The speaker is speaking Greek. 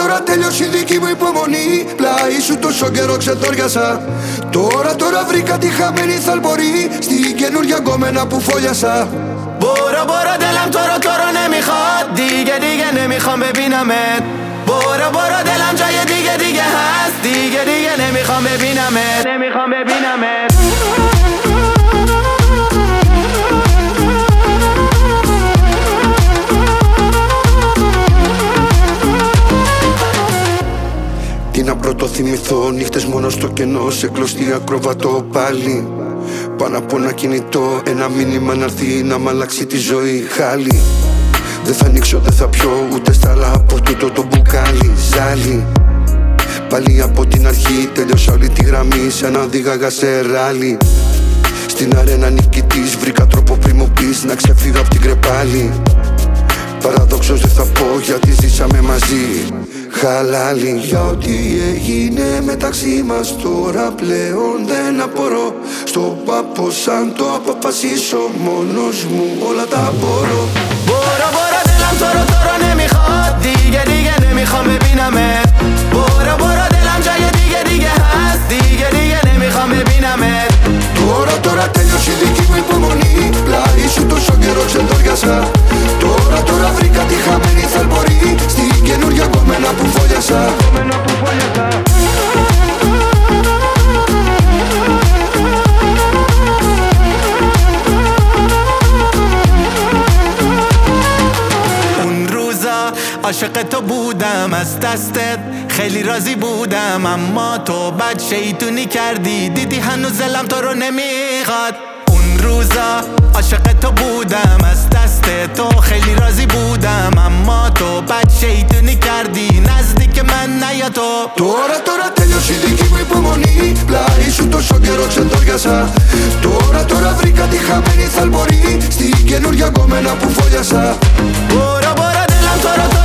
Τώρα τέλειωσε η δική μου υπομονή. Πλάι σου τόσο καιρό ξεθόριασα. Τώρα βρήκα τη χαμένη θαλπορή στην καινούργια γκόμενα που φόλιασα. برو دلم تو رو نمیخواد دیگه نمیخوام ببینمت. برو دلم جای دیگه هست دیگه نمیخوام ببینمت. Τι να πρωτοθυμηθώ, νύχτες μόνο στο κενό, σε κλωστή ακροβατό πάλι. Πάνω από ένα κινητό, ένα μήνυμα να έρθει να μ' αλλάξει τη ζωή. Χάλι, δεν θα ανοίξω, δεν θα πιω ούτε στάλα από τούτο το μπουκάλι. Ζάλι, πάλι από την αρχή τέλειωσα όλη τη γραμμή σαν να οδήγαγα σε ράλι. Στην αρένα νικητής βρήκα τρόπο πριν μου πεις να ξεφύγω απ' την κρεπάλη. Παραδόξως δεν θα πω γιατί ζήσαμε μαζί. Χαλάλι, για ό,τι έγινε μεταξύ μας τώρα πλέον δεν απορώ. Στο πάπο σαν το αποφασίσω μόνος μου όλα τα μπορώ. برو دلم تو رو نمیخواد دیگه نمیخوام ببینمت. برو دلم جای دیگه هست دیگه نمیخوام ببینمت. Τώρα τέλειωσε η δική μου υπομονή. Πλάι σου τόσο καιρό ξεθόριασα. Τώρα βρήκα τη χαμένη θαλπορή στην καινούργια γκόμενα που φόλιασα. عاشق تو بودم از دستت خیلی راضی بودم اما تو بد شیطونی کردی دیدی هنوز دلم تو رو نمیخواد. اون روزا عاشق تو بودم از دست تو خیلی راضی بودم اما تو بد شیطونی کردی نزدیک من نیا تو. Τώρα τέλειωσε η δική μου υπομονή. Πλάι σου τόσο καιρό ξεθόριασα. Τώρα βρήκα τη χαμένη θαλπορή στην καινούργια γκόμενα που φόλιασα. برو دلم تو رو